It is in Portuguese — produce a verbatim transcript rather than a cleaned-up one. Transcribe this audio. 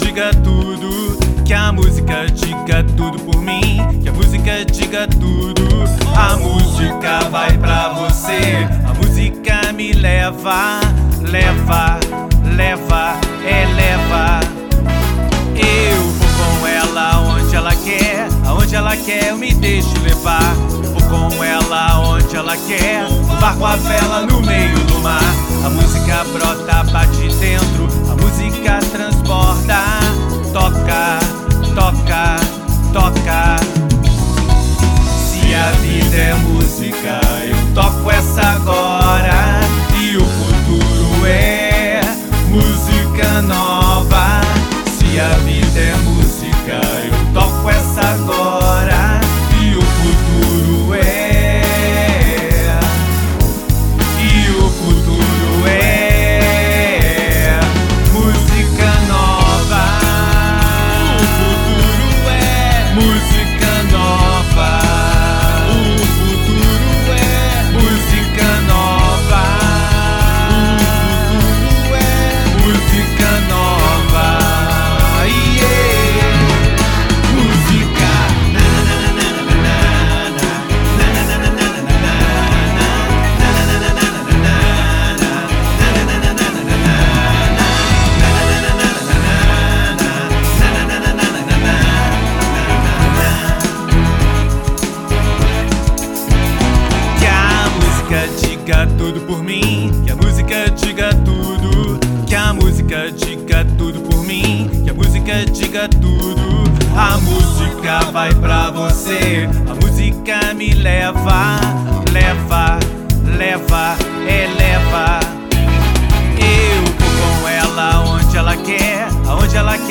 diga tudo, que a música diga tudo por mim, que a música diga tudo. A música vai pra você, a música me leva, leva, leva, eleva. Eu vou com ela onde ela quer, aonde ela quer eu me deixo levar. Vou com ela onde ela quer, no barco a vela no meio do mar. A música brota, bate dentro, a música transborda. Toca, toca, toca. Se a vida é música, eu toco essa agora. E o futuro é música nova. Se a vida é música, eu toco essa agora. E o futuro é, e o futuro é música nova. O futuro é música nova. O futuro é música nova. O futuro é música nova. Diga tudo por mim, que a música diga tudo, que a música diga tudo por mim, que a música diga tudo. A música vai pra você, a música me leva, leva, leva, eleva. Eu vou com ela onde ela quer, aonde ela